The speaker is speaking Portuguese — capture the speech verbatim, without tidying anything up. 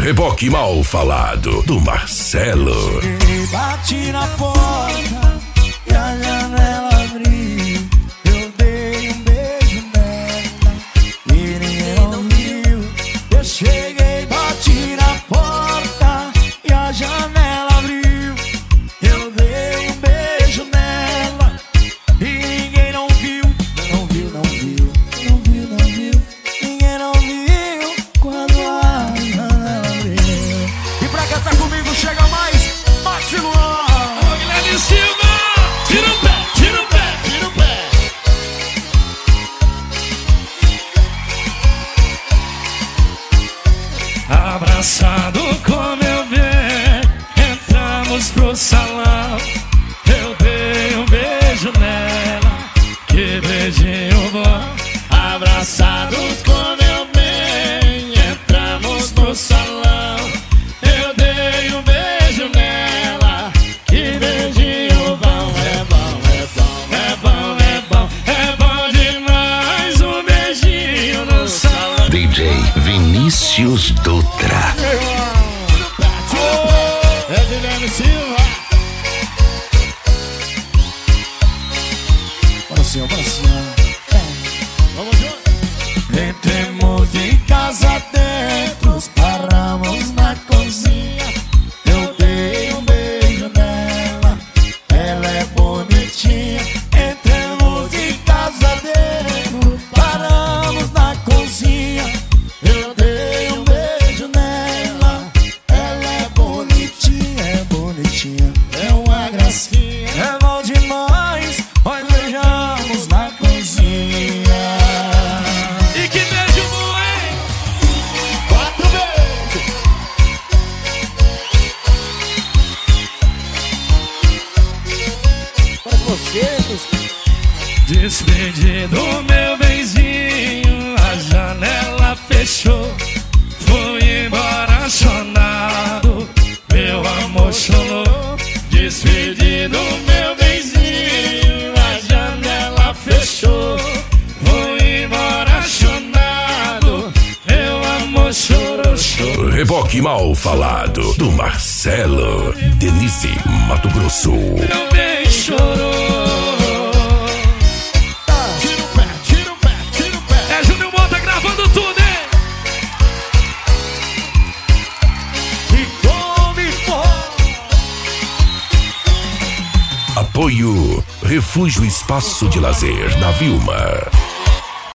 Reboque Mal Falado do Marcelo. Cheguei, bati na porta e a janela abriu. Eu dei um beijo nela e ninguém ouviu. Eu cheguei, bati na porta e a janela abriu. Eu dei um beijo nela e ninguém não viu. Não viu, não viu, não viu, não viu. Ninguém não viu quando a janela abriu. E pra cantar comigo chega mais Maxi Luan. Alô, Guilherme Silva. Tira o pé, tira o pé, tira o pé. Abraçado com meu bem, entramos pro salão. Eu dei um beijo nela, que beijinho bom. Abraçados com meu bem, entramos pro salão. Eu dei um beijo nela, que beijinho bom. É bom, é bom, é bom, é bom, é bom demais um beijinho no salão. D J Vinícius Dutra. É Guilherme Silva. Bora senhor, bora senhor. Vamos junto. Entremos em casa dentro, paramos na cozinha. Eu dei um beijo nela, ela é bonitinha. Entremos em casa dentro, paramos na cozinha. Eu dei um beijo nela, ela é bonitinha, é bonitinha, é uma gracinha. É bom demais, nós beijamos na cozinha. E que beijo bom, hein? Quatro beijos. Para vocês. Despedi do meu benzinho, a janela fechou. Fui embora chorado, meu amor chorou. Despedi do meu benzinho, a janela fechou. Fui embora chorado, meu amor chorou, chorou. Reboque Mal Falado do Marcelo. Denise, Mato Grosso. Meu bem chorou. Tira o pé, tira o pé, tira o pé. É Júnior Mota gravando tudo, hein? E come fora. Apoio Refúgio Espaço de Lazer na Vilma.